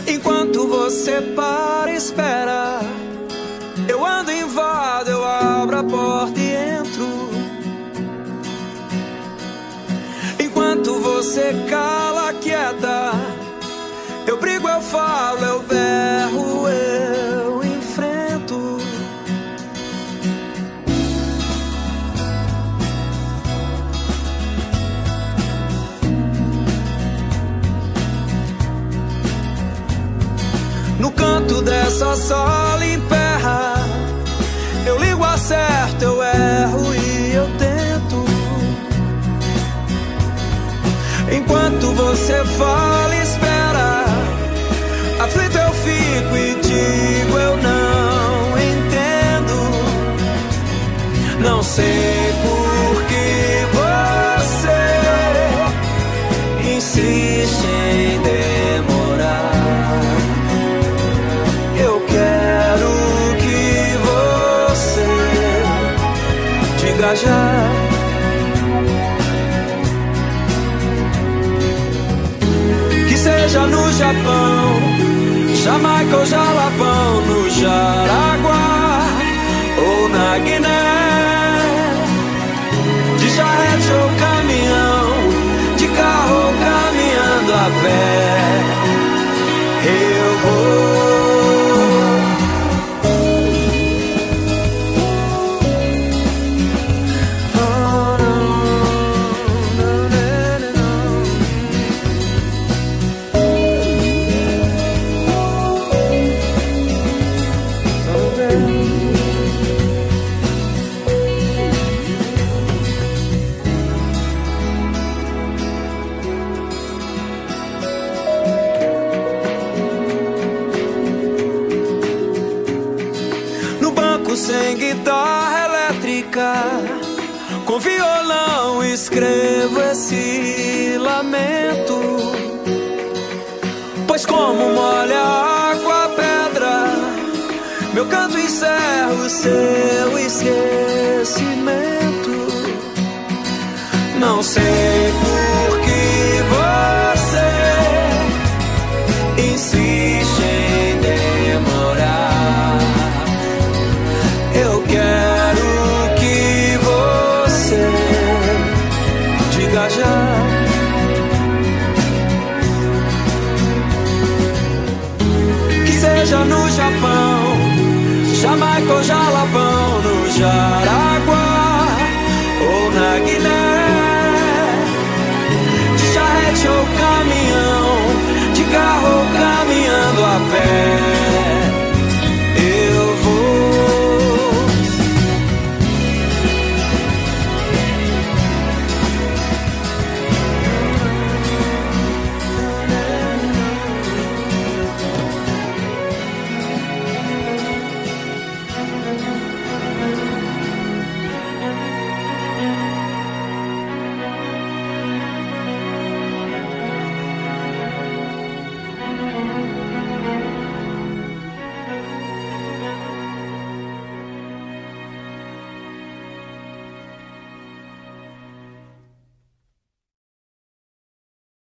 Enquanto você para e espera, eu ando, invado, eu abro a porta e entro. Enquanto você cala, quieta, eu brigo, eu falo, eu berro, eu enfrento. No canto dessa sala emperra, eu ligo, acerto, eu erro e eu tento. Enquanto você fala e espera, aflito eu fico e digo, eu não entendo. Não sei por que você insiste em demorar. Eu quero que você diga já. Que seja no Japão, Jamaica ou Jalapão, no Jaraguá ou na Guiné, de charrete ou caminhão, de carro ou caminhando a pé, eu vou. Sem guitarra elétrica, com violão escrevo esse lamento. Pois como molha a água a pedra, meu canto encerra o seu esquecimento. Não sei por que você insiste em demorar. Eu quero que você diga já. Que seja no Japão, Jamaica ou Jalapão, no Jaraguá ou na Guiné, de charrete ou